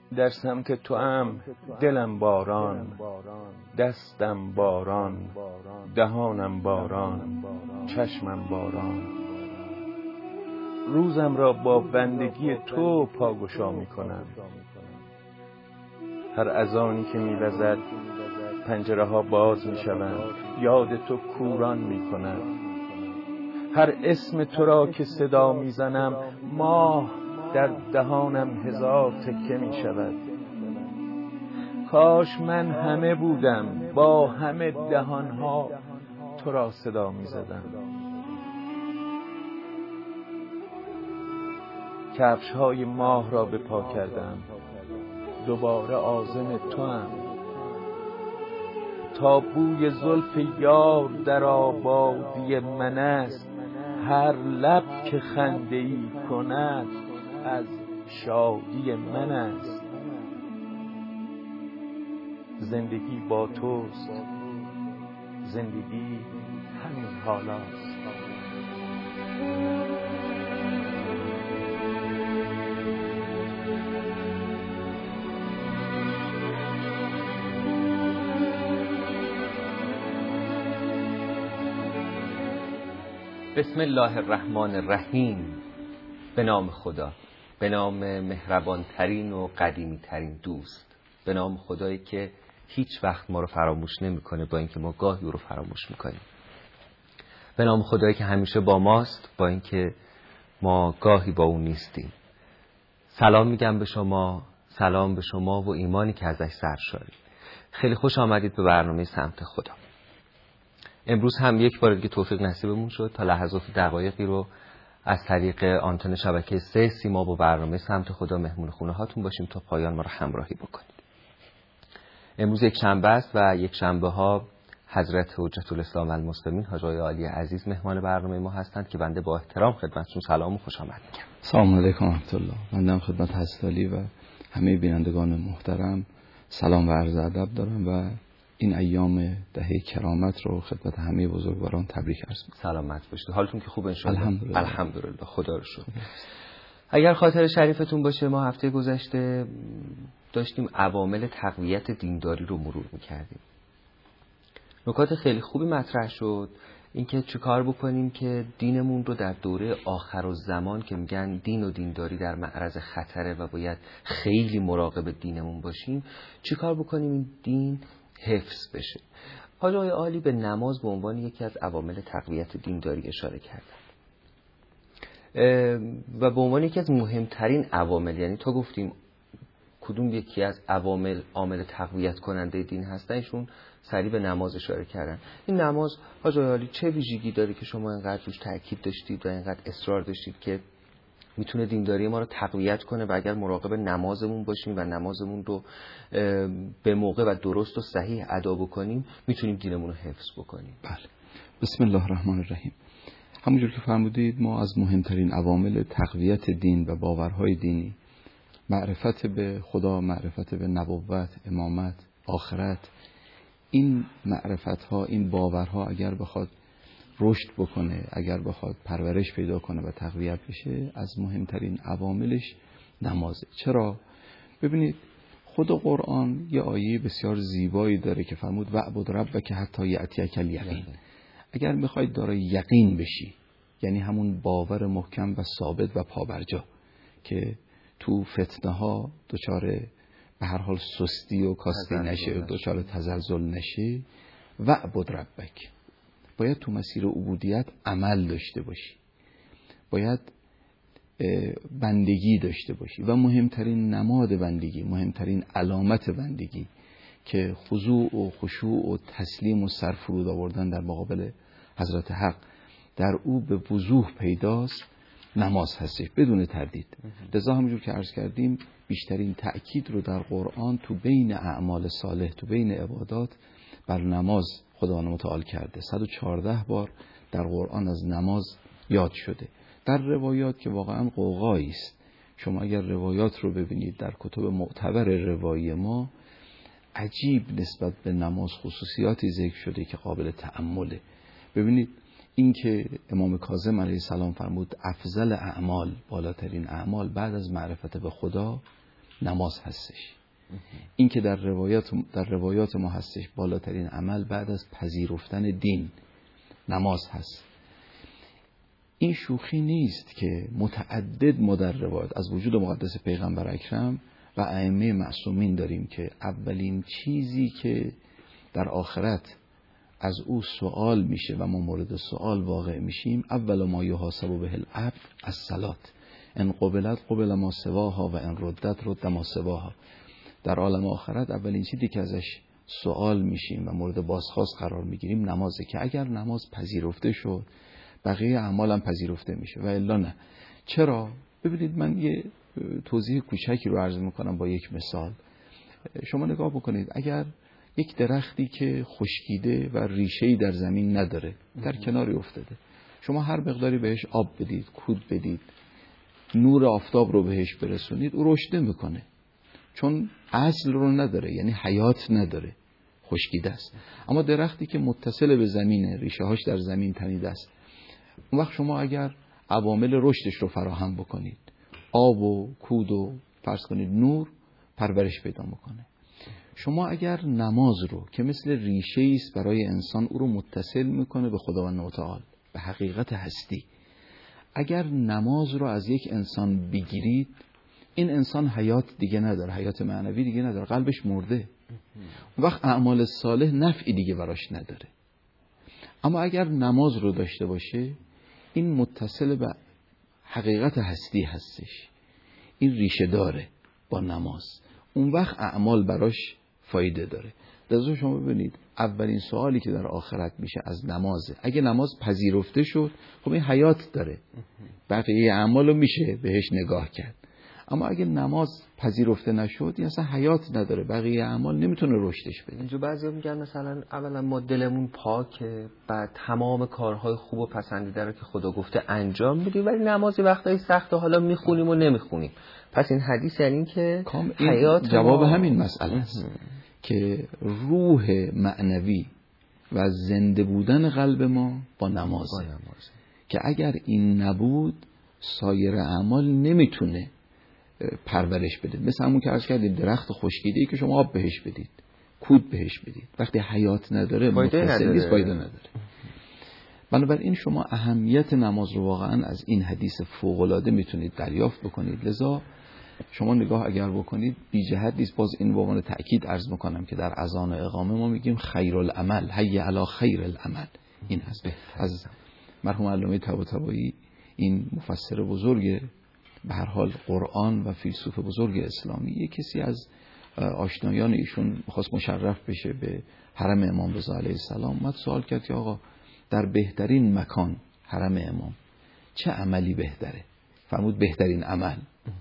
در سمت توام دلم باران، دستم باران، دهانم باران، چشمم باران. روزم را با بندگی تو پاگشا می کنم. هر اذانی که می وزد پنجره ها باز می شوند، یاد تو کوران می کند. هر اسم تو را که صدا می زنم، ماه در دهانم هزار تکه می شود. کاش من همه بودم، با همه دهانها تو را صدا می زدم. کفش های ماه را به پا کردم، دوباره عازم توام. تا بوی زلف یار در آبادی من است، هر لب که خنده‌ای کند از شادی من است. زندگی با توست، زندگی همین حالاست. بسم الله الرحمن الرحیم. به نام خدا، به نام مهربان ترین و قدیمی ترین دوست، به نام خدایی که هیچ وقت ما رو فراموش نمیکنه با اینکه ما گاهی او رو فراموش میکنیم. به نام خدایی که همیشه با ماست با اینکه ما گاهی با اون نیستیم. سلام میگم به شما، سلام به شما و ایمانی که ازش سرشاری. خیلی خوش آمدید به برنامه سمت خدا. امروز هم یک بار دیگه توفیق نصیبمون شد تا لحظات دقایقی رو از طریق آنتن شبکه 3 سیما با برنامه سمت خدا مهمون خونه هاتون باشیم تا پایان ما رو همراهی بکنید. امروز یک شنبه است و یک شنبه ها حضرت حجت الاسلام المسلمین حاج آقای عالی عزیز مهمان برنامه ما هستند که بنده با احترام خدمتشون سلام و خوش آمد میگم. سلام علیکم و رحمت الله. بنده خدمت حضرت علی و همه بینندگان محترم سلام و عرض ادب دارم و این ایام دهه کرامت رو خدمت همه بزرگواران تبریک عرض می‌کنم. سلامت باشید. حالتون که خوب ان شاء الله؟ الحمدلله. الحمدلله، خدا رو شکر. اگر خاطر شریفتون باشه ما هفته گذشته داشتیم عوامل تقویت دینداری رو مرور می‌کردیم. نکات خیلی خوبی مطرح شد، اینکه چیکار بکنیم که دینمون رو در دوره آخرالزمان که میگن دین و دینداری در معرض خطره و باید خیلی مراقب دینمون باشیم، چیکار بکنیم این دین حفظ بشه. حاج آقای عالی به نماز به عنوان یکی از عوامل تقویت دینداری اشاره کردن و به عنوان یکی از مهمترین عوامل، یعنی تا گفتیم کدوم یکی از عامل تقویت کننده دین هستن، ایشون سریع به نماز اشاره کردن. این نماز حاج آقای عالی چه ویژگی داره که شما اینقدر روش تاکید داشتید و اینقدر اصرار داشتید که میتونه دینداری ما رو تقویت کنه و اگر مراقب نمازمون باشیم و نمازمون رو به موقع و درست و صحیح ادا بکنیم میتونیم دینمون رو حفظ بکنیم؟ بله. بسم الله الرحمن الرحیم. همونجور که فرمودید ما از مهمترین عوامل تقویت دین و باورهای دینی، معرفت به خدا، معرفت به نبوت، امامت، آخرت، این معرفتها، این باورها اگر بخواد رشد بکنه، اگر بخواد پرورش پیدا کنه و تقویت بشه، از مهمترین عواملش نمازه. چرا؟ ببینید خود قرآن یه آیه بسیار زیبایی داره که فرمود وعبد ربک حتی یأتیک الیقین. اگر میخواید دارای یقین بشی، یعنی همون باور محکم و ثابت و پابرجا که تو فتنه ها دچار به هر حال سستی و کاستی نشه، دچار تزلزل نشه، وعبد ربک، باید تو مسیر عبودیت عمل داشته باشی، باید بندگی داشته باشی و مهمترین نماد بندگی، مهمترین علامت بندگی که خضوع و خشوع و تسلیم و سرفرود آوردن در مقابل حضرت حق در او به وضوح پیداست، نماز هستش بدون تردید. لذا همونجور که عرض کردیم بیشترین تأکید رو در قرآن تو بین اعمال صالح، تو بین عبادات بر نماز خداوند متعال کرده. 114 بار در قرآن از نماز یاد شده. در روایات که واقعا غوغایی است، شما اگر روایات رو ببینید در کتب معتبر روایی ما، عجیب نسبت به نماز خصوصیاتی ذکر شده که قابل تأمله. ببینید این که امام کاظم علیه السلام فرمود افضل اعمال، بالاترین اعمال بعد از معرفت به خدا نماز هستش. این که در روایات ما هستش بالاترین عمل بعد از پذیرفتن دین نماز هست. این شوخی نیست که متعدد ما در روایات از وجود مقدس پیغمبر اکرم و ائمه معصومین داریم که اولین چیزی که در آخرت از او سوال میشه و ما مورد سوال واقع میشیم، اول ما یحاسب به العبد الصلات ان قبلت قبل ما سواها و ان ردت رد ما سواها. در عالم آخرت اولین چیزی که ازش سوال میشیم و مورد بازخواست قرار میگیریم نمازه، که اگر نماز پذیرفته شد بقیه اعمال هم پذیرفته میشه و الا نه. چرا؟ ببینید من یه توضیح کوچکی رو عرض میکنم با یک مثال. شما نگاه بکنید، اگر یک درختی که خشکیده و ریشه‌ای در زمین نداره در کناری افتاده، شما هر مقداری بهش آب بدید، کود بدید، نور آفتاب رو بهش برسونید، او رشد نمیکنه، چون اصل رو نداره، یعنی حیات نداره، خشکیده است. اما درختی که متصل به زمینه، ریشه هاش در زمین تنیده است، اون وقت شما اگر عوامل رشدش رو فراهم بکنید، آب و کود و فرض کنید نور، پرورش پیدا میکنه. شما اگر نماز رو که مثل ریشه است برای انسان، او رو متصل میکنه به خداوند متعال، به حقیقت هستی، اگر نماز رو از یک انسان بگیرید، این انسان حیات دیگه نداره، حیات معنوی دیگه نداره، قلبش مرده، وقت اعمال صالح نفعی دیگه براش نداره. اما اگر نماز رو داشته باشه، این متصل به حقیقت هستی هستش، این ریشه داره با نماز، اون وقت اعمال براش فایده داره. لذا شما ببینید اولین سوالی که در آخرت میشه از نمازه. اگه نماز پذیرفته شد، خب این حیات داره، بقیه اعمالو میشه بهش نگاه کرد. اما اگه نماز پذیرفته نشد، این اصلا حیات نداره، بقیه اعمال نمیتونه رشدش بده. اینجا بعضیا میگن مثلا اولا ما دلمون پاکه، بعد تمام کارهای خوب و پسندیده رو که خدا گفته انجام میدیم، ولی نمازی وقتایی سخته حالا میخونیم و نمیخونیم. پس این حدیث یعنی که حیات جواب همین مسئله است که روح معنوی و زنده بودن قلب ما با نمازه. که اگر این نبود سایر اعمال نمیتونه پرورش بده. مثل همون که عرض کردیم درخت خشکیده‌ای که شما آب بهش بدید، کود بهش بدید، وقتی حیات نداره، متصل نیست، فایده نداره. بنابراین شما اهمیت نماز رو واقعا از این حدیث فوق‌العاده میتونید دریافت بکنید. لذا شما نگاه اگر بکنید بی جهت نیست. باز این به عنوان تأکید عرض میکنم که در اذان و اقامه ما میگیم خیر العمل، حی علی خیر العمل. این هست از مرحوم علامه طباطبایی، این مفسر بزرگ به هر حال قرآن و فیلسوف بزرگ اسلامی. یک کسی از آشنایان ایشون می‌خواست مشرف بشه به حرم امام رضا علیه السلام، اومد سوال کرد که آقا در بهترین مکان حرم امام چه عملی بهتره؟ فرمود بهترین عمل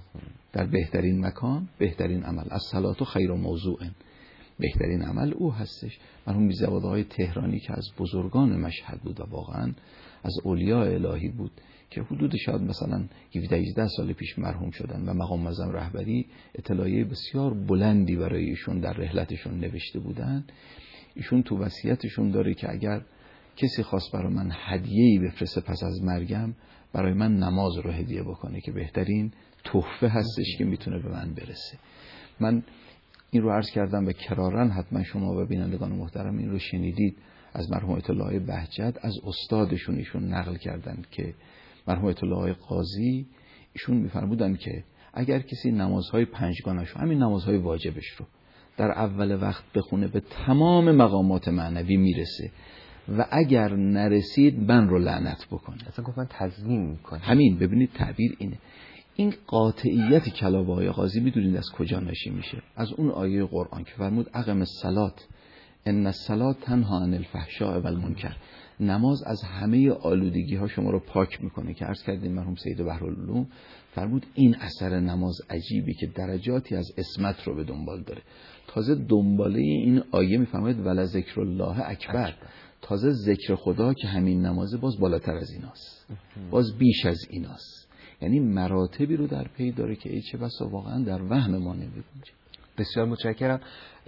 در بهترین مکان بهترین عمل الصلاة خیر موضوع، بهترین عمل او هستش. مرحوم میرزاوادهای تهرانی که از بزرگان مشهد بود و واقعا از اولیاء الهی بود که حدود شاید مثلا 17-18 سال پیش مرحوم شدن و مقام معظم رهبری اطلاعیه بسیار بلندی برای ایشون در رحلتشون نوشته بودن. ایشون تو وصیتشون داره که اگر کسی خواست برای من هدیه‌ای بفرسته پس از مرگم، برای من نماز رو هدیه بکنه که بهترین تحفه هستش که میتونه به من برسه. من این رو عرض کردم و کراراً حتما شما و بینندگان محترم این رو شنیدید از مرحوم آیت الله بهجت، از استادشون ایشون نقل کردن که مرحوم آیت الله قاضی ایشون میفرمودن که اگر کسی نمازهای پنجگانش رو، همین نمازهای واجبش رو در اول وقت بخونه به تمام مقامات معنوی میرسه و اگر نرسید من رو لعنت بکنه. اصلا گفتن تضمین میکنه. همین ببینید تعبیر اینه. این قاطعیت کلام آقای قاضی میدونید از کجا ناشی میشه؟ از اون آیه قرآن که فرمود اقم الصلاة ان الصلاة تنها عن الفحشاء و المنکر. نماز از همه آلودگی ها شما رو پاک میکنه که عرض کردیم مرحوم سید بحرالعلوم فرمود این اثر نماز عجیبی که درجاتی از عصمت رو به دنبال داره. تازه دنباله این آیه میفرماید ولذکر الله اکبر، تازه ذکر خدا که همین نمازه باز بالاتر از ایناست، باز بیش از ایناست. یعنی مراتبی رو در پی داره که ای چه بسا واقعا در وهم ما نمی‌گنجه. بسیار متشکرم.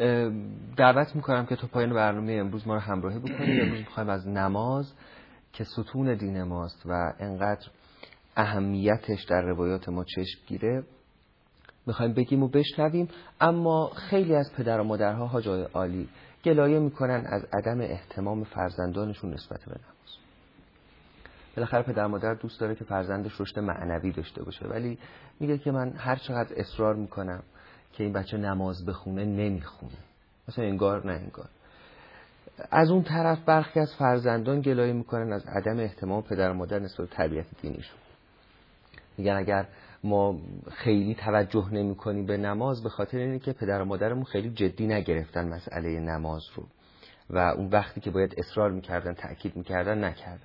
دعوت میکنم که تا پایان برنامه امروز ما رو همراهی بکنید. امروز میخوایم از نماز که ستون دین ماست و انقدر اهمیتش در روایات ما چشم گیره میخوایم بگیم و بشنویم. اما خیلی از پدر و مادرها حاجای عالی گلایه میکنن از عدم اهتمام فرزندانشون نسبت به نماز. بالاخره پدر مادر دوست داره که فرزندش رشد معنوی داشته باشه، ولی میگه که من هر چقدر اصرار میکنم که این بچه نماز بخونه نمیخونه، مثلا انگار نه انگار. از اون طرف برخی از فرزندان گلایه میکنن از عدم اهتمام پدر و مادر نسبت به تربیت دینیشون. میگن اگر ما خیلی توجه نمی‌کنیم به نماز به خاطر اینه که پدر و مادرمون خیلی جدی نگرفتن مسئله نماز رو و اون وقتی که باید اصرار می‌کردن تأکید می‌کردن نکردن.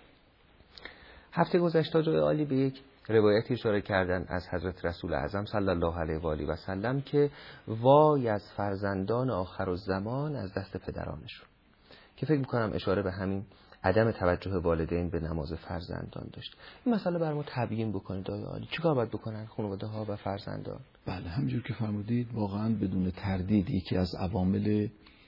هفته گذشته جای عالی به یک روایتی اشاره کردن از حضرت رسول اعظم صلی الله علیه و آله و سلم که وای از فرزندان آخرالزمان از دست پدرانشون، که فکر می‌کنم اشاره به همین عدم توجه والدین به نماز فرزندان داشت. این مسئله بر ما تبیین بکنید آقای عالی، چیکار باید بکنن خانواده‌ها و فرزندان؟ بله، همونجور که فرمودید واقعا بدون تردید یکی از عوامل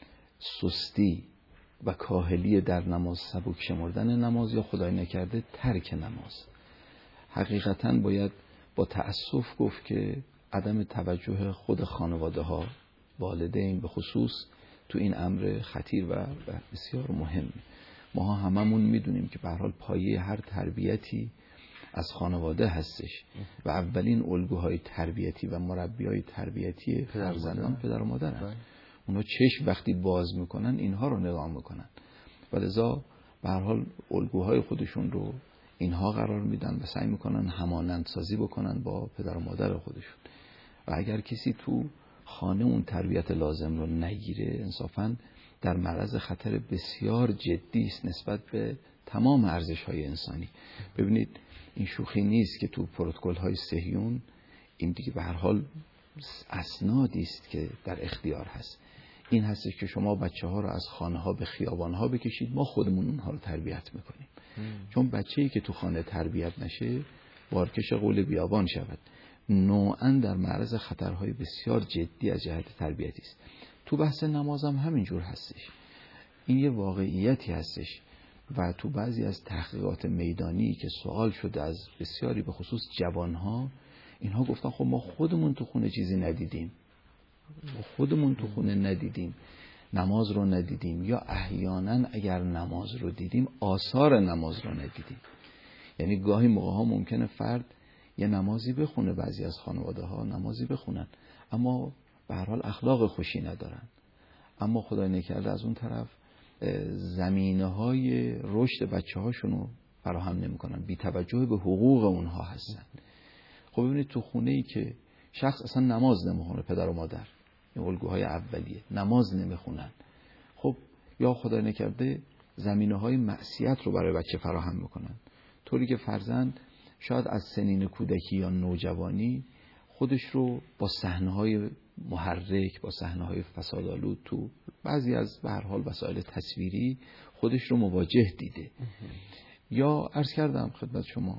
سستی و کاهلی در نماز، سبک شمردن نماز یا خدای نکرده ترک نماز. حقیقتاً باید با تأسف گفت که عدم توجه خود خانواده‌ها، والدین به خصوص، تو این امر خطیر و بسیار مهمه. ما هممون میدونیم که به هر حال پایه هر تربیتی از خانواده هستش و اولین الگوهای تربیتی و مربیای تربیتی فرزندان پدر و مادرن. اونا چشم وقتی باز میکنن اینها رو نگاه میکنن و لذا به هر حال الگوهای خودشون رو اینها قرار میدن و سعی میکنن همانند سازی بکنن با پدر و مادر خودشون. و اگر کسی تو خانه اون تربیت لازم رو نگیره، انصافاً در معرض خطر بسیار جدی است نسبت به تمام ارزش‌های انسانی. ببینید این شوخی نیست که تو پروتکل‌های صهیون این دیگه به هر حال اسنادی است که در اختیار هست. این هستش که شما بچه‌ها رو از خانه‌ها به خیابان‌ها بکشید، ما خودمون اونها رو تربیت می‌کنیم. چون بچه‌ای که تو خانه تربیت نشه بارکش قول بیابان شود، نوعاً در معرض خطرهای بسیار جدی از جهت تربیتی است. تو بحث نمازم همینجور هستش. این یه واقعیتی هستش و تو بعضی از تحقیقات میدانی که سوال شده از بسیاری به خصوص جوانها، اینها گفتن خب ما خودمون تو خونه چیزی ندیدیم، خودمون تو خونه ندیدیم، نماز رو ندیدیم، یا احیانا اگر نماز رو دیدیم آثار نماز رو ندیدیم. یعنی گاهی موقع‌ها ممکنه فرد یه نمازی بخونه، بعضی از خانواده ها نمازی بخونن اما به هر حال اخلاق خوشی ندارن، اما خدای نکرده از اون طرف زمینه‌های رشد بچه‌هاشونو فراهم نمی‌کنن، بی توجه به حقوق اونها هستن. خب ببینید تو خونه‌ای که شخص اصلا نماز نمیخونه، پدر و مادر این الگوهای اولیه، نماز نمیخونن، خب یا خدای نکرده زمینه‌های معصیت رو برای بچه فراهم میکنن، طوری که فرزند شاید از سنین کودکی یا نوجوانی خودش رو با صحنه‌های محرک، با صحنه‌های فسادآلود تو بعضی از به هر حال وسایل تصویری خودش رو مواجه دیده. یا عرض کردم خدمت شما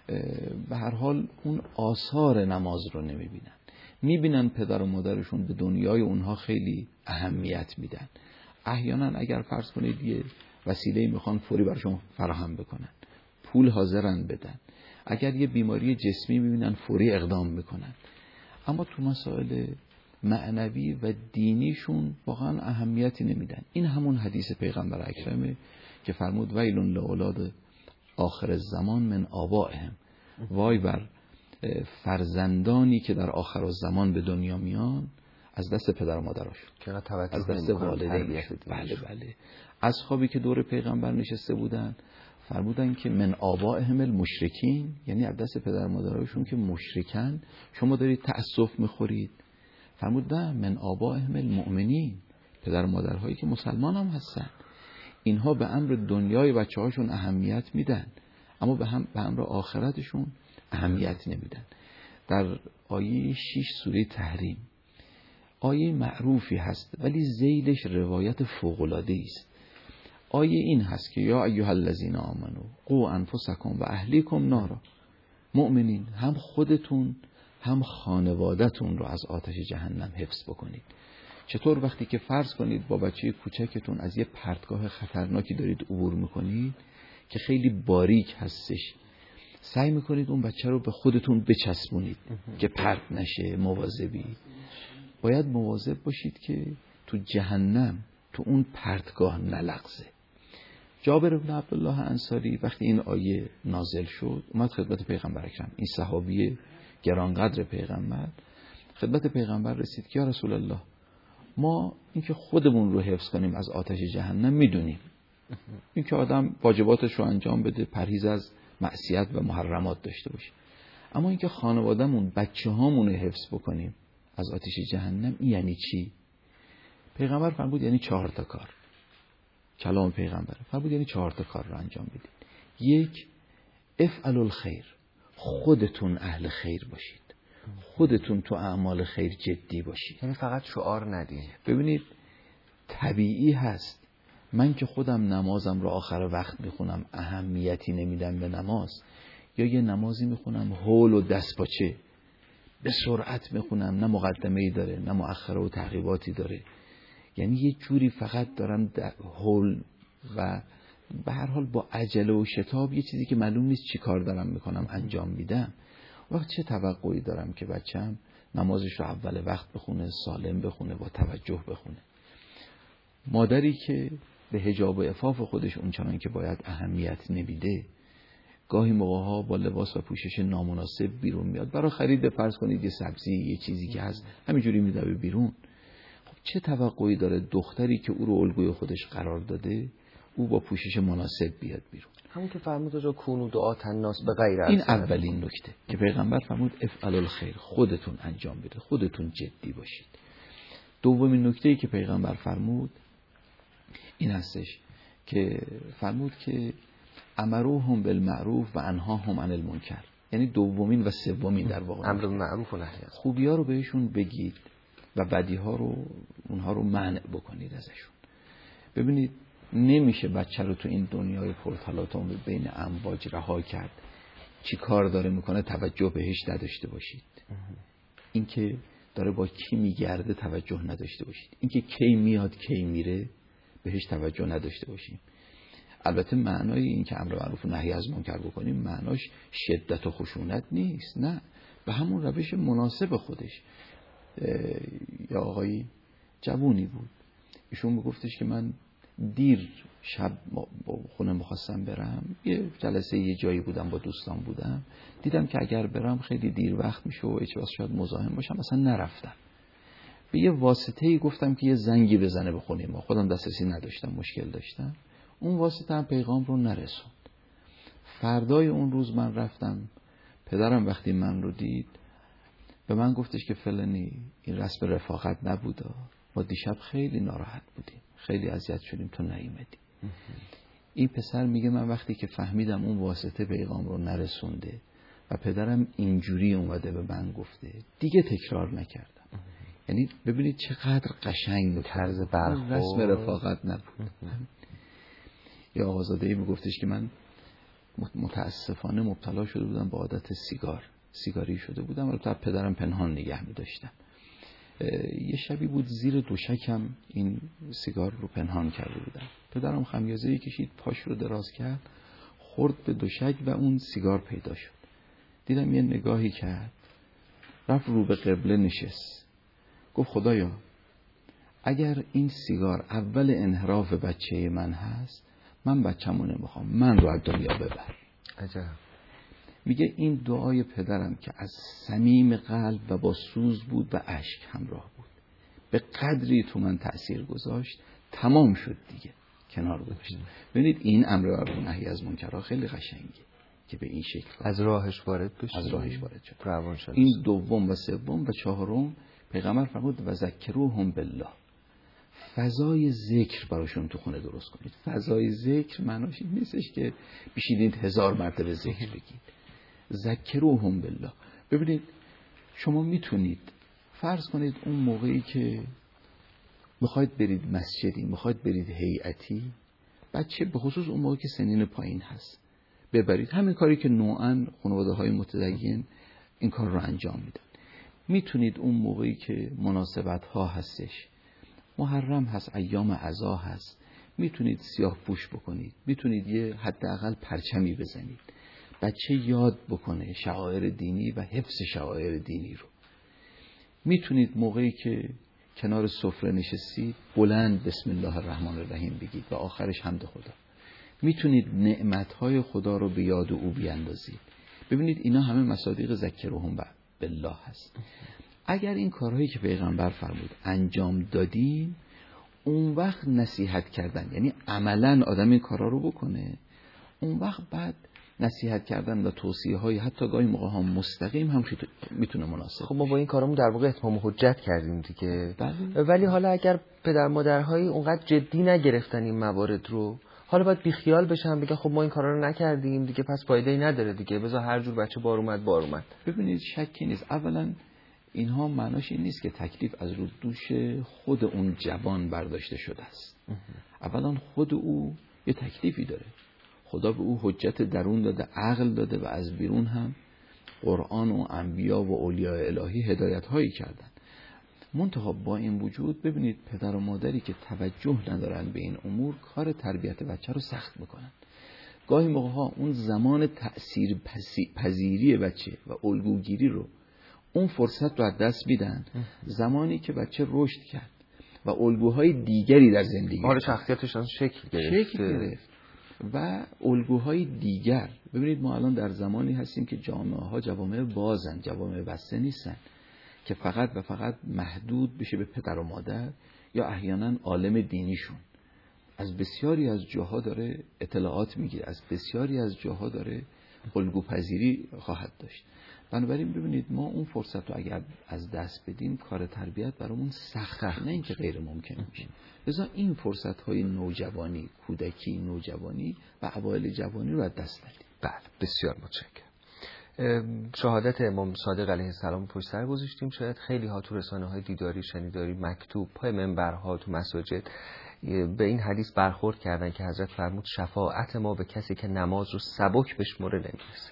به هر حال اون آثار نماز رو نمیبینن، میبینن پدر و مادرشون به دنیای اونها خیلی اهمیت میدن. احیانا اگر فرض کنید یه وسیله میخوان فوری براشون فراهم بکنن، پول حاضرن بدن، اگر یه بیماری جسمی میبینن فوری اقدام میکنن، اما تو مسائل معنوی و دینیشون واقعا اهمیتی نمیدن. این همون حدیث پیغمبر اکرمه که فرمود ویل لاولاد آخر الزمان من آبائهم، وای بر فرزندانی که در آخر الزمان به دنیا میان از دست پدر و مادرشون، از دست والدینشون. بله بله. اصحابی که دور پیغمبر نشسته بودن فرمودن که من آبائهم المشرکین، یعنی از دست پدر و مادرشون که مشرکن شما دارید تأسف میخورید. فرمود نه، من آبائهم المؤمنین، پدر و مادرهایی که مسلمان هم هستن، اینها به امر دنیای بچه هاشون اهمیت میدن اما به امر آخرتشون اهمیت نمیدن. در آیه 6 سوره تحریم آیه معروفی هست ولی ذیلش روایت فوق‌العاده است. آیه این هست که یا ایها الذین آمنو قوا انفسکم و اهلیکم نارا، مؤمنین هم خودتون هم خانواده‌تون رو از آتش جهنم حفظ بکنید. چطور؟ وقتی که فرض کنید با بچه کوچکتون از یه پرتگاه خطرناکی دارید عبور میکنید که خیلی باریک هستش، سعی میکنید اون بچه رو به خودتون بچسبونید که پرت نشه. مواظبی، باید مواظب باشید که تو جهنم تو اون پرتگاه نلغزه. جابر بن عبدالله انصاری وقتی این آیه نازل شد اومد خدمت پیغمبر اکرم، این صحابی گرانقدر پیغمبر، خدمت پیغمبر رسید که یا رسول الله، ما اینکه خودمون رو حفظ کنیم از آتش جهنم میدونیم، اینکه آدم واجباتش رو انجام بده، پرهیز از معصیت و محرمات داشته باشه، اما اینکه خانوادهمون، بچه‌هامون رو حفظ بکنیم از آتش جهنم، این یعنی چی؟ پیغمبر فرمود یعنی 4 تا کار. کلام پیغمبر فرمود یعنی 4 تا کار رو انجام بدید. 1، افعلوا الخیر، خودتون اهل خیر باشید، خودتون تو اعمال خیر جدی باشید، یعنی فقط شعار ندید. ببینید طبیعی هست من که خودم نمازم رو آخر وقت میخونم، اهمیتی نمیدم به نماز، یا یه نمازی میخونم هول و دستپاچه به سرعت میخونم، نه مقدمه‌ای داره نه مؤخره و تعقیباتی داره، یعنی یه جوری فقط دارم هول و به هر حال با عجله و شتاب یه چیزی که معلوم نیست چی کار دارم میکنم انجام میدم. وقت چه توقعی دارم که بچم نمازش رو اول وقت بخونه، سالم بخونه، با توجه بخونه؟ مادری که به حجاب و عفاف خودش اونچنان که باید اهمیت نمیده، گاهی موقع‌ها با لباس و پوشش نامناسب بیرون میاد، برای خرید فرض کنید یه سبزی، یه چیزی که هست همینجوری میدوه بیرون. خب چه توقعی داره دختری که او رو الگوی خودش قرار داده او با پوشش مناسب بیاد بیرون؟ همون که فرمود جو کونو دعات الناس به غیر این اولین نکته که پیغمبر فرمود افعلوا الخیر، خودتون انجام بده، خودتون جدی باشید. دومین نکته‌ای که پیغمبر فرمود این هستش که فرمود که امروهم بالمعروف و انهاهم عن المنکر، یعنی دومین و سومین در واقع امر بالمعروف و نهی از خوبی‌ها رو بهشون بگید و بدی‌ها رو اونها رو منع بکنید ازشون. ببینید نمیشه بچه رو تو این دنیای پرتلاطم بین امواج رها کرد، چی کار داره میکنه توجه بهش نداشته باشید، اینکه داره با کی میگرده توجه نداشته باشید، اینکه کی میاد کی میره بهش توجه نداشته باشیم. البته معنای این که امر معروف و نهی از منکر بکنیم معناش شدت و خشونت نیست، نه، به همون روش مناسب خودش. یا آقای جوونی بود، ایشون میگفتش که من دیر شب خونه میخواستم برم، یه جلسه یه جایی بودم با دوستان بودم، دیدم که اگر برم خیلی دیر وقت میشه و هیچ وقت شاید مزاحم باشم، اصلا نرفتم. به یه واسطه‌ای گفتم که یه زنگی بزنه به خونه ما، خودم دسترسی نداشتم، مشکل داشتم، اون واسطه هم پیغام رو نرسوند. فردای اون روز من رفتم، پدرم وقتی من رو دید به من گفتش که فلانی این رسم رفاقت نبوده، ما دیشب خیلی ناراحت بودیم، خیلی اذیت شدیم تو نیومدی. این پسر میگه من وقتی که فهمیدم اون واسطه پیغام رو نرسونده و پدرم اینجوری اومده به من گفته، دیگه تکرار نکردم. یعنی ببینید چقدر قشنگ طرز برخورد، رسم رفاقت نبود. یا آقازاده‌ای میگفتش که من متاسفانه مبتلا شده بودم به عادت سیگاری شده بودم، البته پدرم پنهان نگه می‌داشتم. یه شبی بود زیر دوشکم این سیگار رو پنهان کرده بودم، پدرم خمیازه‌ای کشید، پاش رو دراز کرد، خورد به دوشک و اون سیگار پیدا شد. دیدم یه نگاهی کرد، رفت رو به قبله نشست، گفت خدایا اگر این سیگار اول انحراف بچه من هست، من بچه‌مو نمیخوام، من رو از دنیا ببر. عجب. میگه این دعای پدرم که از صمیم قلب و با سوز بود و اشک همراه بود، به قدری تو من تأثیر گذاشت، تمام شد دیگه، کنار گذاشتم. ببینید این امر معروف و نهی از منکر خیلی قشنگه که به این شکل از راهش وارد بشه، از راهش وارد شد. روان شد. این دوم و سوم و چهارم پیغمبر فرمود و ذکروهم بالله، فضای ذکر براشون تو خونه درست کنید. فضای ذکر معناش این نیستش که بشینید 1000 مرتبه ذکر بگید. ذکروهم بالله. ببینید شما میتونید فرض کنید اون موقعی که میخواید برید مسجدی، میخواید برید هیئتی، بچه به خصوص اون موقعی که سنین پایین هست ببرید، همین کاری که نوعاً خانواده‌های متدین این کار رو انجام میدن. میتونید اون موقعی که مناسبت‌ها هستش، محرم هست، ایام عزا هست، میتونید سیاه پوش بکنید، میتونید یه حداقل پرچمی بزنید، بچه یاد بکنه شعائر دینی و حفظ شعائر دینی رو. میتونید موقعی که کنار سفره نشستید بلند بسم الله الرحمن الرحیم بگید و آخرش حمد خدا. میتونید نعمتهای خدا رو به یاد او بیاندازید. ببینید اینا همه مصادیق ذکرهم بالله هست. اگر این کارهایی که پیغمبر فرمود انجام دادیم، اون وقت نصیحت کردن، یعنی عملاً آدم این کارا رو بکنه، اون وقت بعد نصیحت کردن و توصیه های حتی گاهی موقع ها مستقیم هم میتونه مناسب. خب ما با این کارمون در واقع اتمام حجت کردیم دیگه. بله. ولی حالا اگر پدر مادرهای اونقدر جدی نگرفتن این موارد رو، حالا باید بیخیال بشن، بگن خب ما این کارا رو نکردیم دیگه، پس فایده‌ای نداره دیگه، بذار هر جور بچه بار اومد. ببینید شکی نیست، اولا اینها معناش این نیست که تکلیف از رو دوش خود اون جوان برداشته شده است. اولا خود او یه تکلیفی داره، خدا به او حجت درون داده، عقل داده و از بیرون هم قرآن و انبیا و اولیاء الهی هدایت هایی کردن. منتها با این وجود ببینید پدر و مادری که توجه ندارن به این امور کار تربیت بچه رو سخت میکنن. گاهی موقع ها اون زمان تأثیر پذیری بچه و الگوگیری رو، اون فرصت رو از دست میدن، زمانی که بچه رشد کرد و الگوهای دیگری در زندگی حالا شخصیتش شکل گرفت و الگوهای دیگر. ببینید ما الان در زمانی هستیم که جامعه ها جوامع بازن، جوامع بسته نیستن که فقط و فقط محدود بشه به پدر و مادر یا احیانا عالم دینیشون. از بسیاری از جاها داره اطلاعات میگیره، از بسیاری از جاها داره الگوپذیری خواهد داشت. بنابراین ببینید ما اون فرصت رو اگر از دست بدیم کار تربیت برامون سخته، نه اینکه غیر ممکن میشه. لذا این فرصت های نوجوانی، کودکی، نوجوانی و اوایل جوانی رو از دست ندیم. بله، بسیار متشکرم. شهادت امام صادق علیه السلام پشت سر گذاشتیم. شاید خیلی ها تو رسانه های دیداری، شنیداری، مکتوب، پای منبرها، تو مساجد به این حدیث برخورد کردن که حضرت فرمود شفاعت ما به کسی که نماز رو سبک بشمره نمیرسه.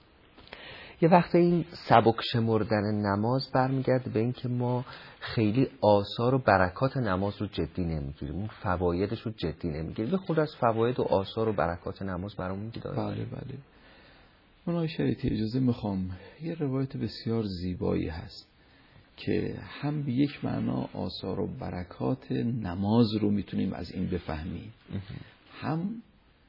یه وقت این سبک شمردن نماز برمیگرده به این که ما خیلی آثار و برکات نماز رو جدی نمیگیریم، اون فوایدش رو جدی نمیگیریم. به خود از فواید و آثار و برکات نماز برامون که داره. بله. منهای شریعتی اجازه میخوام، یه روایت بسیار زیبایی هست که هم به یک معنا آثار و برکات نماز رو میتونیم از این بفهمیم، هم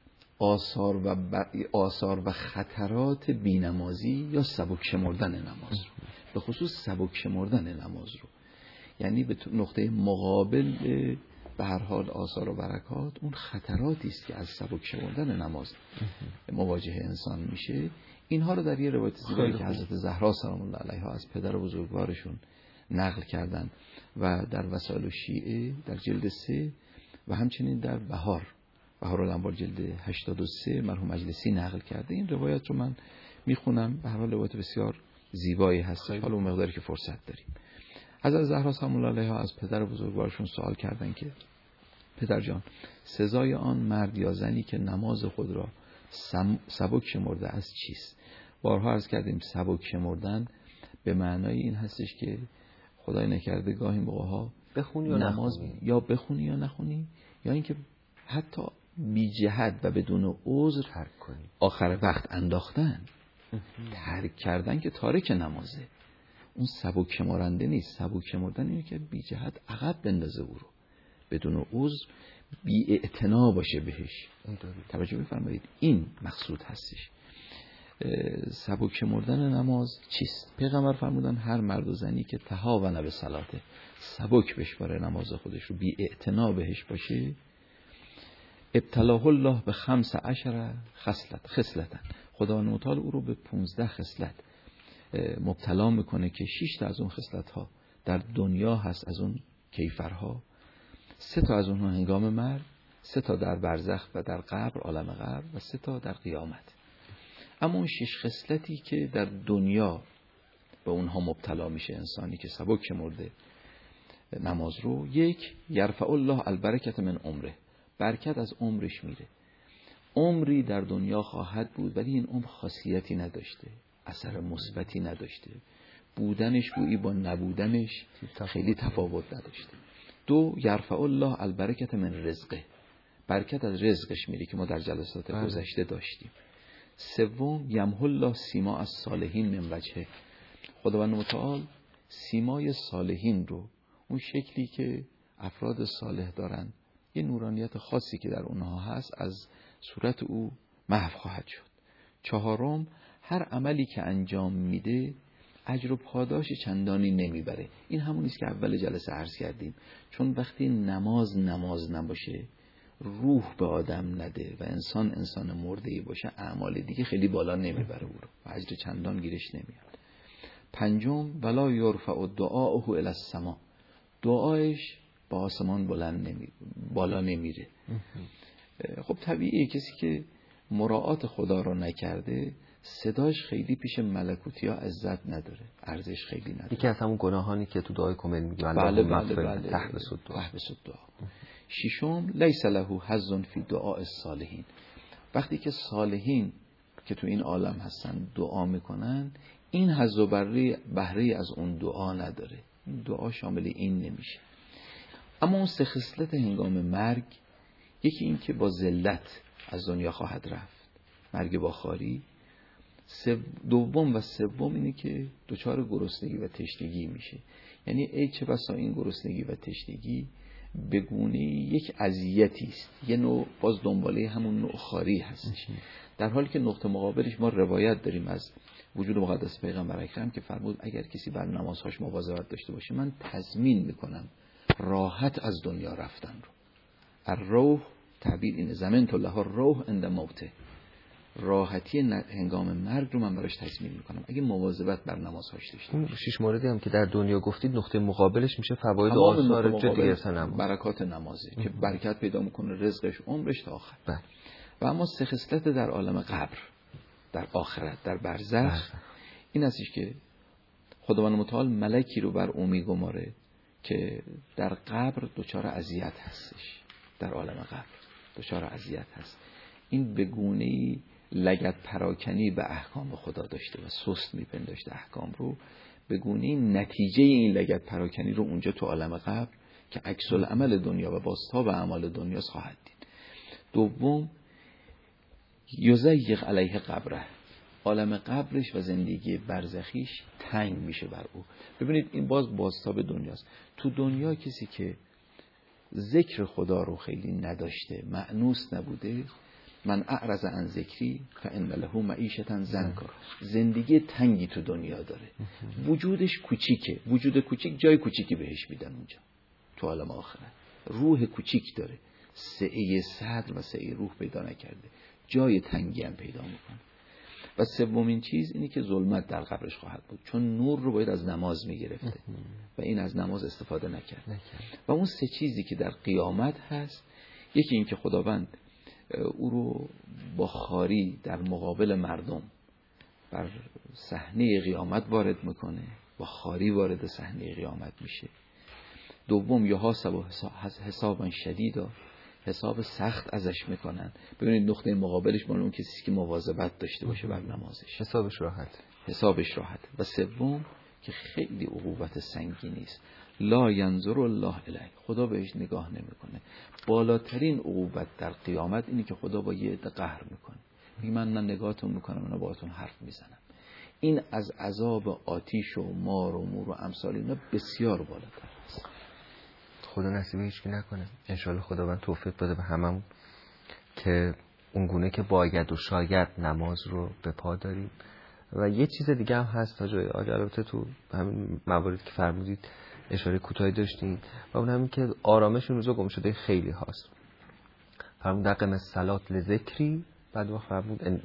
آثار و خطرات بینمازی یا سبک شمردن نماز رو، به خصوص سبک شمردن نماز رو. یعنی به نقطه مقابل به هر حال آثار و برکات اون خطراتی است که از سبک شمردن نماز مواجه انسان میشه. اینها رو در یه روایت زیبایی که حضرت زهرا سلام الله علیها از پدر بزرگوارشون نقل کردن و در وسائل الشیعه در جلد 3 و همچنین در بهارالانوار جلد 83 مرحوم مجلسی نقل کرده. این روایت رو من میخونم، به هر حال روایت بسیار زیبایی هست. حالا اون مقداری که فرصت داریم. حضرت زهرا سلام الله علیها از پدر بزرگوارشون سوال کردن که پدر جان، سزای آن مرد یا زنی که نماز خود را سبک شمرده است چیست؟ بارها عرض کردیم سبک شمردن به معنای این هستش که خدای نکرده گاهی موقع‌ها بخونی یا نماز نخونی. یا بخونی یا نخونی، یا اینکه حتی بی جهت و بدون عذر ترک کنی، آخر وقت انداختن، ترک کردن که تارک نمازه. اون سبک شمارنده نیست. سبک شمردن اینه که بی جهت عقب بندازه او رو، بدون عذر بی اعتنا باشه بهش. توجه بفرمایید، این مقصود هستش. سبک شمردن نماز چیست؟ پیغمبر فرمودن هر مرد و زنی که تهاون به صلاته، سبک بشماره نماز خودش رو، بی اعتنا بهش باشه، ابتلاه الله به 15 خصلت، خدا نوتال او رو به 15 خصلت مبتلا میکنه که 6 تا از اون خصلت ها در دنیا هست، از اون کیفرها، 3 تا از اونها هنگام مرگ، 3 تا در برزخ و در قبر، عالم قبر، و 3 تا در قیامت. اما اون 6 خصلتی که در دنیا به اونها مبتلا میشه انسانی که سبک شمرده نماز رو، 1 یرفع الله البرکت من عمره، برکت از عمرش میره. عمری در دنیا خواهد بود ولی این عمر خاصیتی نداشته، اثر مثبتی نداشته، بودنش گویی با نبودنش خیلی تفاوت نداشته. 2 یرفع الله البرکت من رزقه، برکت از رزقش میره که ما در جلسات گذشته داشتیم. سوم یمحو الله سیما از صالحین من وجهه، خداوند متعال سیمای صالحین رو، اون شکلی که افراد صالح دارن، یه نورانیت خاصی که در اونها هست، از صورت او محو خواهد شد. چهارم هر عملی که انجام میده اجر و پاداش چندانی نمیبره. این همون است که اول جلسه عرض کردیم، چون وقتی نماز نباشه، روح به آدم نده و انسان مرده‌ای باشه، اعمال دیگه خیلی بالا نمیبره او رو و اجر چندان گیرش نمیاد. پنجم ولا یرفع دعاءه الی السما، دعایش با آسمان بالا نمیره. خب طبیعیه کسی که مراعات خدا رو نکرده صداش خیلی پیش ملکوتی ها عزت نداره، ارزش خیلی نداره. یکی از همون گناهانی که تو دعای کمل میگه بله تحبس الدعا. ششم لیس له حظ فی دعاء الصالحین، وقتی که صالحین که تو این عالم هستن دعا میکنن، این حظ و بهره از اون دعا نداره، این دعا شامل این نمیشه. اما اون سه خصلت هنگام مرگ، یکی این که با ذلت از دنیا خواهد رفت، مرگ با خواری. دوم و سوم اینه که دچار گرسنگی و تشنگی میشه. یعنی ای چه بسا این گرسنگی و تشنگی به گونه یک اذیتی است، یه نوع باز دنباله همون نوع خواری هستش، در حالی که نقطه مقابلش ما روایت داریم از وجود مقدس پیغمبر اکرم که فرمود اگر کسی بر نمازهاش مواظبت داشته باشه، من تضمین میکنم راحت از دنیا رفتن رو. الروح تعبیر اینه، ضمنت له الروح عند موته، راحتی هنگام مرگ رو من براش تضمین میکنم اگه مواظبت بر نمازهاش داشته باشه. 6 موردی هم که در دنیا گفتید نقطه مقابلش میشه فواید و آثار جدی نماز، برکات نمازه که برکت پیدا میکنه رزقش عمرش تا آخر. و اما سه خصلت در عالم قبر، در آخرت، در برزخ، این هستش که خداوند متعال ملکی رو بر او میگماره که در قبر دچار اذیت هستش، در عالم قبر دچار اذیت هست. این به گونه‌ای لگد پراکنی به احکام خدا داشته و سست میپنداشته احکام رو، به گونه‌ای نتیجه این لگد پراکنی رو اونجا تو عالم قبر که عکس العمل دنیا و بازتاب اعمال دنیا خواهد دید. دوم یضیق علیه قبره، عالم قبرش و زندگی برزخیش تنگ میشه بر او. ببینید این بازتاب دنیاست. تو دنیا کسی که ذکر خدا رو خیلی نداشته، مأنوس نبوده، من اعرض عن ذکری فان له معیشة ضنکا، زندگی تنگی تو دنیا داره، وجودش کوچیکه، وجود کوچیک جای کوچیکی بهش میدن اونجا تو عالم آخرت، روح کوچیک داره، سعه صدر و سعه روح پیدا نکرده، جای تنگی هم پیدا میکنه. و سومین چیز اینه که ظلمت در قبرش خواهد بود، چون نور رو باید از نماز میگرفته و این از نماز استفاده نکرد. و اون سه چیزی که در قیامت هست، یکی این که خداوند او رو با خواری در مقابل مردم بر صحنه قیامت وارد میکنه، با خواری وارد صحنه قیامت میشه. دوم یحاسب حسابا شدیدا، حساب سخت ازش میکنن. ببینید نقطه مقابلش مال اون کسی که مواظبت داشته باشه بر نمازش، حسابش راحت. و سوم که خیلی عقوبت سنگینی است، لا ینظر الله الیه، خدا بهش نگاه نمیکنه. بالاترین عقوبت در قیامت اینه که خدا با یه عده قهر میکنه، میگه من نه نگاهتون میکنم نه باهاتون حرف میزنم. این از عذاب آتش و مار و مور و امثال اینا بسیار بالاتر است. خدا نصیب هیچکی نکنه. انشالله خداوند توفیق بده به هممون که اونگونه که باید و شاید نماز رو به پا داریم. و یه چیز دیگه هم هست تا جای البته تو همین مواردی که فرمودید اشاره کوتاهی داشتین، و اون همین که آرامش اون روزا گم شده خیلی هاست. فرمود دقم الصلات لذکری، بعد وقت فرمود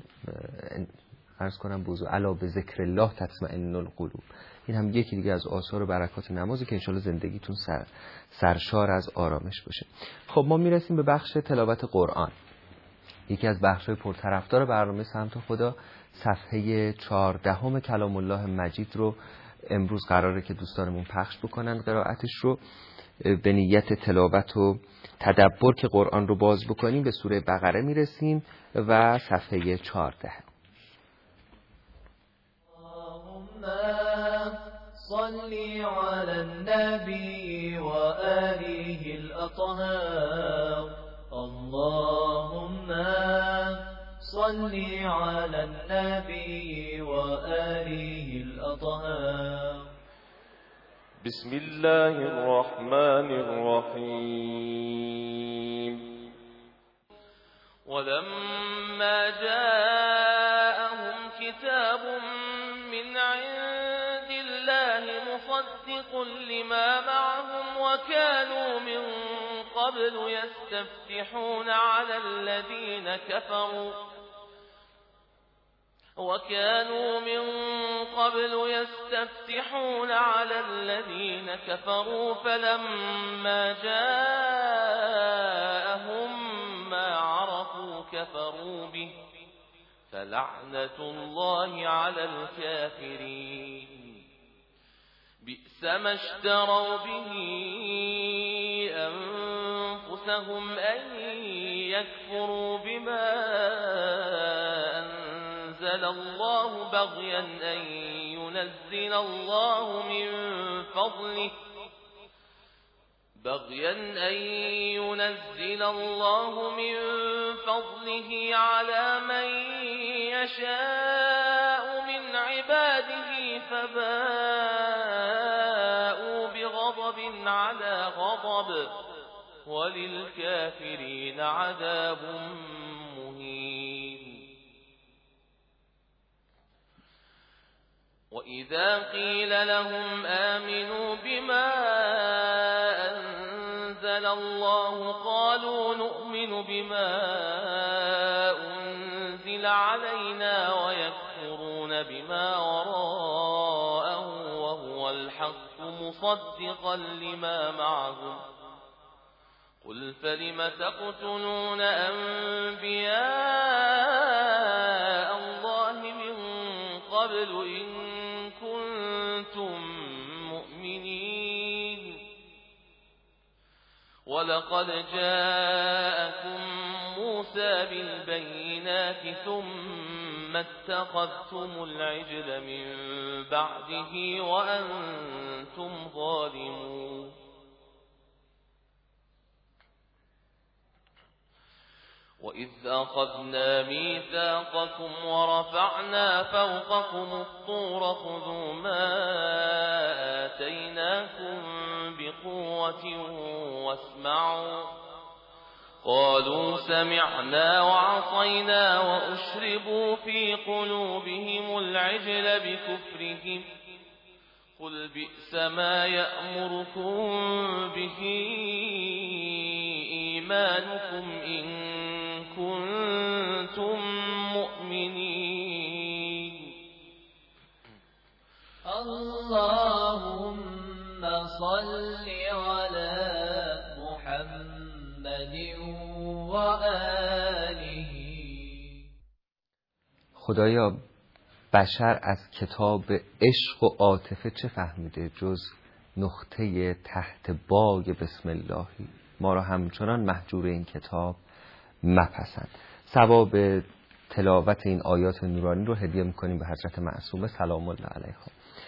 عرض کنم بوزو علا به ذکر الله تطمئن القلوب. این هم یکی دیگه از آثار و برکات نمازه که انشالله زندگیتون سرشار از آرامش باشه. خب ما میرسیم به بخش تلاوت قرآن، یکی از بخش‌های پرطرفدار برنامه سمت خدا. صفحه 14 کلام الله مجید رو امروز قراره که دوستانمون پخش بکنن قرائتش رو به نیت تلاوت و تدبر که قرآن رو باز بکنیم. به سوره بقره میرسیم و صفحه 14. صلی علی النبی و آله الاطهار اللهم صل على النبي وآله الأطهار. بسم الله الرحمن الرحيم. ولما جاءهم كتاب من عند الله مصدق لما معهم وكانوا من قبل يستفتحون على الذين كفروا فلما جاءهم ما عرفوا كفروا به فلعنة الله على الكافرين. بئس ما اشتروا به أنفسهم أن يكفروا بما أنزل الله بغيا أن ينزل الله من فضله على من يشاء من عباده فباءوا بغضب على غضب وللكافرين عذاب مهين. وإذا قيل لهم آمنوا بما أنزل الله قالوا نؤمن بما أنزل علينا ويكفرون بما وراءه وهو الحق مصدقا لما معهم. قل فلم تقتلون أنبياء الله من قبل إن كنتم مؤمنين. ولقد جاءكم موسى بالبينات ثم اتخذتم العجل من بعده وأنتم ظالمون. وإذ أخذنا ميثاقكم ورفعنا فوقكم الطور خذوا ما آتيناكم بقوة واسمعوا. قالوا سمعنا وعصينا وأشربوا في قلوبهم العجل بكفرهم. قل بئس ما يأمركم به إيمانكم إن كنتم مؤمنين. اللهم صل على محمد وآله. خدایا بشر از کتاب عشق و عاطفه چه فهمیده جز نقطه تحت بای بسم اللهی؟ ما را همچنان محجور این کتاب مپسند. ثواب تلاوت این آیات نورانی رو هدیه میکنیم به حضرت معصومه سلام الله علیها.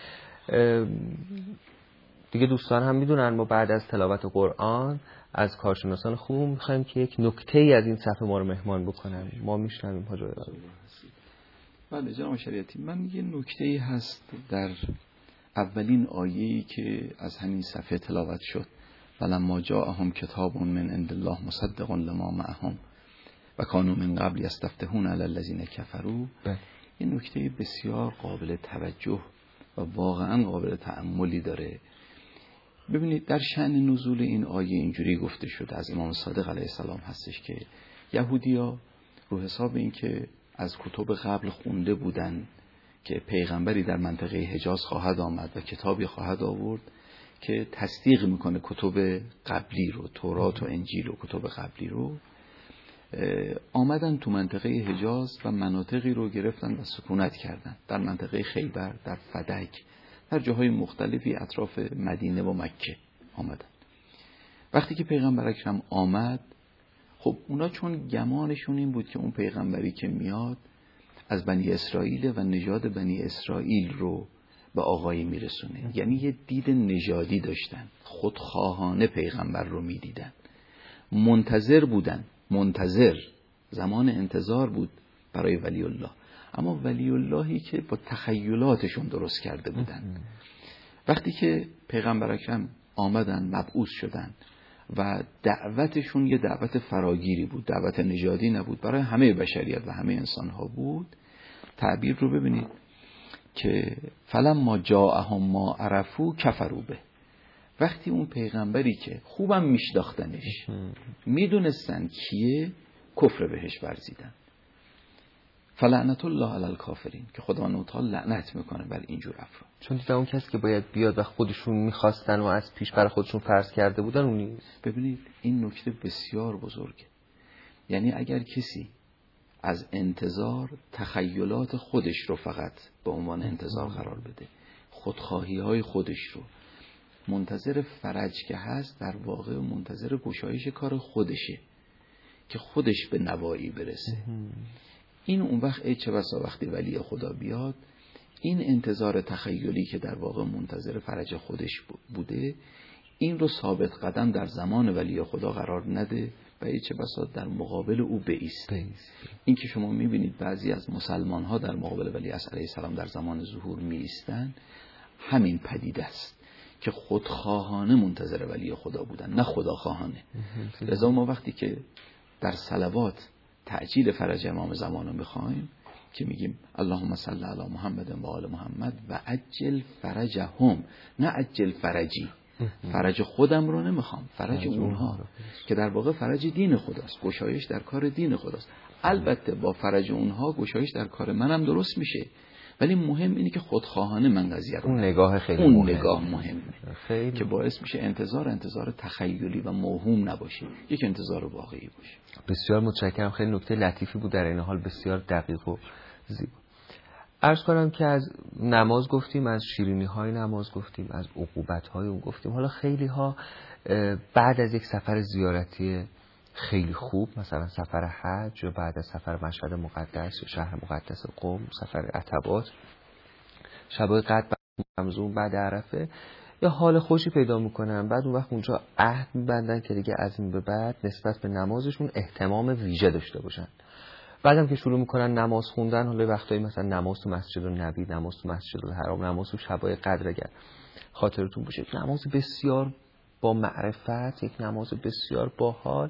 دیگه دوستان هم میدونن ما بعد از تلاوت قرآن از کارشناسان خوب میخوایم که یک نکته ای از این صفحه ما رو مهمان بکنن. ما میشنویم حاجی. بله جناب شریعتی، من یه نکته‌ای هست در اولین آیه‌ای که از همین صفحه تلاوت شد ولما جاءهم کتاب من عند الله مصدق لما معهم و کانوا من قبل یستفتحون علی الذین کفروا. این نکته بسیار قابل توجه و واقعا قابل تأملی داره. ببینید در شأن نزول این آیه اینجوری گفته شده از امام صادق علیه السلام هستش که یهودیا رو حساب این که از کتب قبل خونده بودن که پیغمبری در منطقه حجاز خواهد آمد و کتابی خواهد آورد که تصدیق میکنه کتب قبلی رو، تورات و انجیل و کتب قبلی رو، آمدن تو منطقه حجاز و مناطقی رو گرفتن و سکونت کردن. در منطقه خیبر، در فدک، در جاهای مختلفی اطراف مدینه و مکه آمدن. وقتی که پیغمبر اکرم آمد، خب اونا چون گمانشون این بود که اون پیغمبری که میاد از بنی اسرائیل و نژاد بنی اسرائیل رو به آقایی میرسونه، یعنی یه دید نژادی داشتن، خودخواهانه پیغمبر رو میدیدن، منتظر بودن، منتظر، زمان انتظار بود برای ولی الله. اما ولی اللهی که با تخیلاتشون درست کرده بودن. وقتی که پیغمبر اکرم آمدن، مبعوث شدن و دعوتشون یه دعوت فراگیری بود، دعوت نژادی نبود، برای همه بشریت و همه انسانها بود. تعبیر رو ببینید که فلما جاءهم ما عرفوا کفروا به. وقتی اون پیغمبری که خوبم میشناختنش، میدونستن کیه، کفر بهش ورزیدن. فلعنت الله علی الکافرین، که خدا تعالی لعنت میکنه بر اینجور افراد. چون دیدن اون کسی که باید بیاد و خودشون میخواستن و از پیش برای خودشون فرض کرده بودن اون نیست. ببینید این نکته بسیار بزرگه. یعنی اگر کسی از انتظار تخیلات خودش رو فقط به عنوان انتظار قرار بده، خودخواهی های خودش رو، منتظر فرج که هست، در واقع منتظر گشایش کار خودشه که خودش به نوایی برسه. این اون وقت چه بسا وقتی ولی خدا بیاد، این انتظار تخیلی که در واقع منتظر فرج خودش بوده، این رو ثابت قدم در زمان ولی خدا قرار نده و چه بسا در مقابل او بایسته. این که شما میبینید بعضی از مسلمان ها در مقابل ولی علیه السلام در زمان ظهور می ایستن، همین پدیده است که خودخواهانه منتظر ولی خدا بودن، نه خداخواهانه. لذا ما وقتی که در صلوات تعجیل فرج امام زمان رو میخوایم که میگیم اللهم صل علی محمد و آل محمد و عجل فرجهم، نه عجل فرجی. فرج خودم رو نمیخوام، فرج اونها که در واقع فرج دین خداست، گشایش در کار دین خداست. البته با فرج اونها گشایش در کار منم درست میشه، ولی مهم اینه که خودخواهانه من قضیه رو، اون نگاه خیلی اون نگاه مهمه که باعث میشه انتظار تخیلی و موهوم نباشه، یک انتظار واقعی باشه. بسیار متشکرم، خیلی نکته لطیفی بود، در این حال بسیار دقیق و زیبا. عرض کنم که از نماز گفتیم، از شیرینی های نماز گفتیم، از عقوبت های اون گفتیم. حالا خیلی ها بعد از یک سفر زیارتی خیلی خوب، مثلا سفر حج یا بعد از سفر مشهد مقدس یا شهر مقدس قم، سفر عتبات، شبای قدر رمضان بعد عرفه، یا حال خوشی پیدا میکنن، بعد اون وقت اونجا عهد میبندن که دیگه از این به بعد نسبت به نمازشون اهتمام ویژه داشته باشن. بعدم که شروع میکنن نماز خوندن، حالا وقتایی مثلا نماز تو مسجد النبی، نماز تو مسجد الحرام، نماز تو شبای قدر، اگر خاطرتون باشه نماز بسیار با معرفت، یک نماز بسیار با حال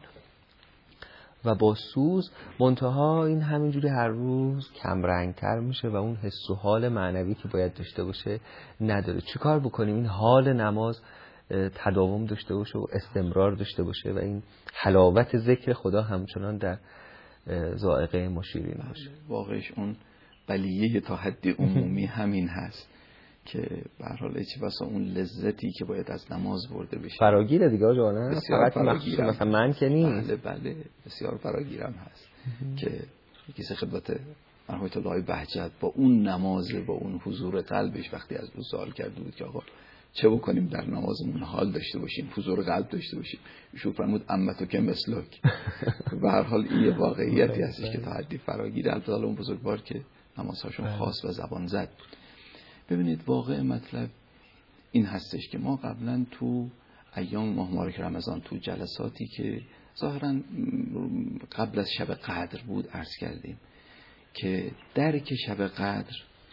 و با سوز، منتها این همینجوری هر روز کم رنگتر میشه و اون حس و حال معنوی که باید داشته باشه نداره. چیکار بکنیم این حال نماز تداوم داشته باشه و استمرار داشته باشه و این حلاوت ذکر خدا همچنان در ذائقه ما شیرین باشه؟ واقعش اون بلیه تا حد عمومی همین هست که به هر حال چه بسا اون لذتی که باید از نماز برده بشه فراگیره دیگه آقا نه، فقط مخصوص مثلا من که نیست. بله بسیار فراگیرم هست که کسی خدمت مرحومت الله بهجت با اون نماز، با اون حضور قلبش وقتی از او سوال کرده بود که آقا چه بکنیم در نمازمون حال داشته باشیم، حضور قلب داشته باشیم، ایشون فرمود امتو که مثلک. به هر حال این یه واقعیتی هستش که تا حدی فراگیره. البته اون بزرگوار که نمازهاشون خاص و زبان زد. ببینید واقع مطلب این هستش که ما قبلا تو ایام ماه مبارک رمضان تو جلساتی که ظاهرا قبل از شب قدر بود عرض کردیم که درک شب قدر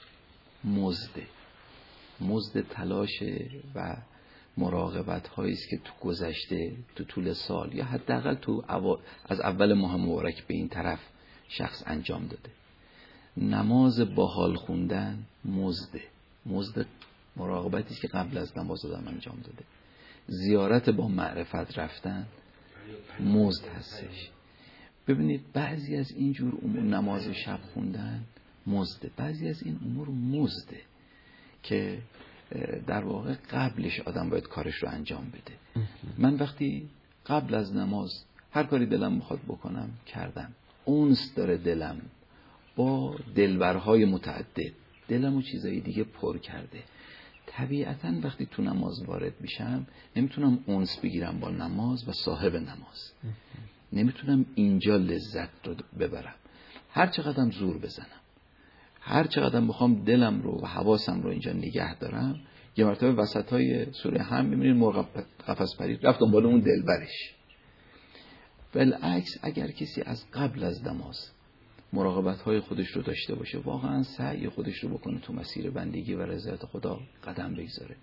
مزد تلاش و مراقبت هایی است که تو گذشته، تو طول سال یا حداقل از اول ماه مبارک به این طرف شخص انجام داده. نماز با حال خوندن مزد مراقبتی است که قبل از نماز آدم انجام داده. زیارت با معرفت رفتن مزد هستش. ببینید بعضی از این جور امور، نماز شب خوندن مزده، بعضی از این امور مزده که در واقع قبلش آدم باید کارش رو انجام بده. من وقتی قبل از نماز هر کاری دلم میخواد بکنم کردم، اونس داره دلم با دلبرهای متعدد، دلم و چیزایی دیگه پر کرده، طبیعتاً وقتی تو نماز وارد میشم نمیتونم اونس بگیرم با نماز و صاحب نماز، نمیتونم اینجا لذت رو ببرم. هر چقدرم زور بزنم، هر چقدرم بخوام دلم رو و حواسم رو اینجا نگه دارم، یه مرتبه وسطای سوره هم میبینید مرغ قفس پرید رفت دنبال اون دلبرش. بالعکس اگر کسی از قبل از نماز مراقبت‌های خودش رو داشته باشه، واقعا سعی خودش رو بکنه تو مسیر بندگی و رضایت خدا قدم بگذاره،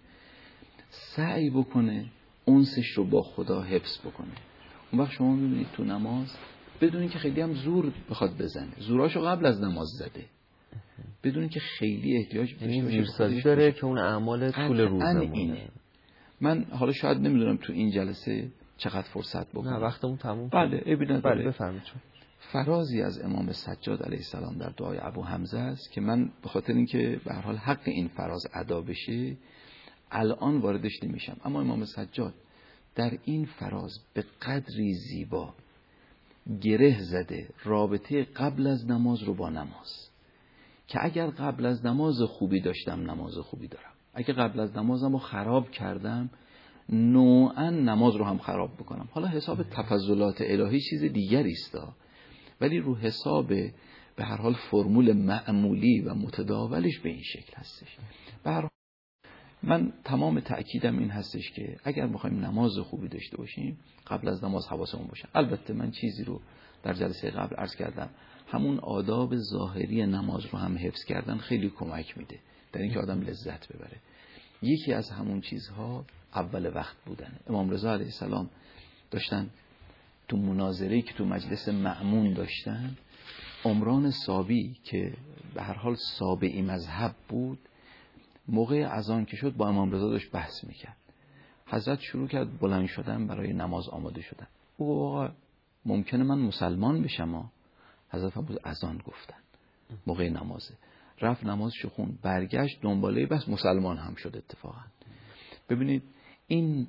سعی بکنه انسش رو با خدا حفظ بکنه. اون وقت شما می‌بینید تو نماز بدون اینکه خیلی هم زور بخواد بزنه، زوراشو قبل از نماز زده، بدون اینکه خیلی احتیاج داشته باشه زیرسازی داره که اون اعمال طول روزمونه. من حالا شاید نمیدونم تو این جلسه چقدر فرصت بکنم. نه وقتمون تموم. بله ابن بله بفرمایید. فرازی از امام سجاد علیه السلام در دعای ابو حمزه است که من به خاطر اینکه به هر حال حق این فراز ادا بشه الان واردش نمیشم، اما امام سجاد در این فراز به قدری زیبا گره زده رابطه قبل از نماز رو با نماز، که اگر قبل از نماز خوبی داشتم نماز خوبی دارم، اگر قبل از نمازم رو خراب کردم نوعا نماز رو هم خراب بکنم. حالا حساب تفضلات الهی چیز دیگری است، ولی رو حساب به هر حال فرمول معمولی و متداولش به این شکل هستش. به هر حال من تمام تأکیدم این هستش که اگر بخوایم نماز خوبی داشته باشیم قبل از نماز حواسمون باشه. البته من چیزی رو در جلسه قبل عرض کردم، همون آداب ظاهری نماز رو هم حفظ کردن خیلی کمک میده در اینکه آدم لذت ببره. یکی از همون چیزها اول وقت بودن. امام رضا علیه السلام داشتن تو مناظره‌ای که تو مجلس مأمون داشتن، عمران صابی که به هر حال صابئی مذهب بود، موقع اذان که شد با امام رضا داشت بحث میکرد. حضرت شروع کرد بلند شدن برای نماز آماده شدن. او گفت آقا ممکنه من مسلمان بشم. حضرت فرمود اذان گفتن موقع نمازه، رفت نمازش خوند، برگشت دنباله بس مسلمان هم شد اتفاقا. ببینید این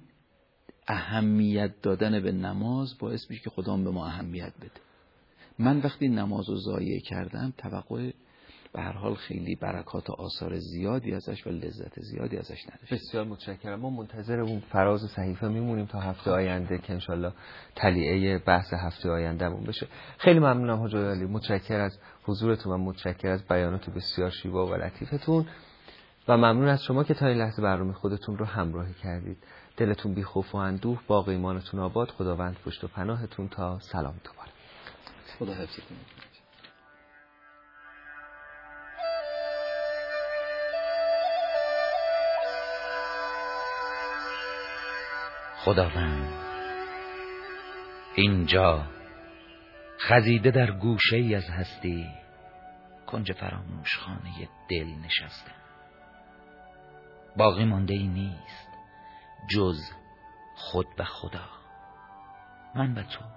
اهمیت دادن به نماز باعث میشه که خدا به ما اهمیت بده. من وقتی نماز رو ضایع کردم توقع به هر حال خیلی برکات و آثار زیادی ازش و لذت زیادی ازش نداشت. بسیار متشکرم. ما منتظر اون فراز صحیفه میمونیم تا هفته آینده که انشالله تلیعه بحث هفته آیندهمون بشه. خیلی ممنونم حاج علی، متشکر از حضورتون و متشکر از بیانات بسیار شیوا و لطیفتون و ممنون از شما که تا این لحظه برنامه خودتون رو همراهی کردید. دلتون بی خوف و اندوه، باغ ایمانتون آباد، خداوند پشت و پناهتون تا سلام دوباره. خدا حفظتون. خداوند اینجا خزیده در گوشه ای از هستی کنج فراموش خانه دل نشستم. باقی مانده ای نیست جز خود و خدا. من و تو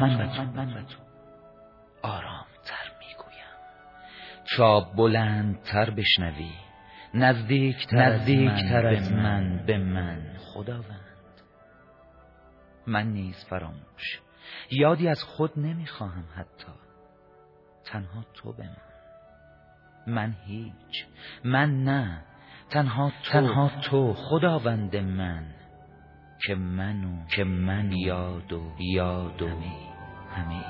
آرام تر میگویم تا بلند تر بشنوی، نزدیک تر از من به من. خداوند من نیز فراموش یادی از خود نمیخواهم، حتی تنها تو به من هیچ، من نه، تنها تو خداوند من، که من یاد و همه.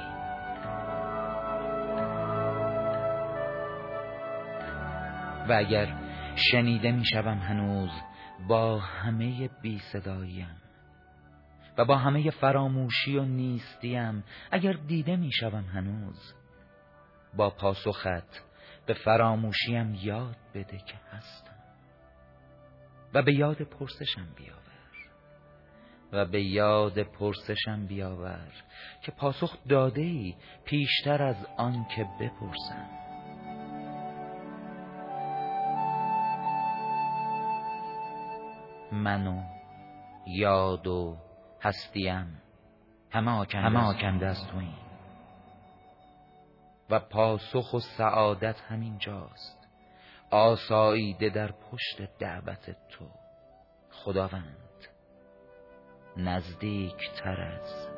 و اگر شنیده میشوم هنوز با همه بی صداییم و با همه فراموشی و نیستیم، اگر دیده میشوم هنوز با پاسخت به فراموشیم یاد بده که هستم و به یاد پرسشم بیاور که پاسخ داده‌ای پیشتر از آن که بپرسم. منو یاد و هستیم همه آکنده از تویی و پاسخ و سعادت همین جاست، آساییده در پشت دعوت تو. خداوند نزدیک تر از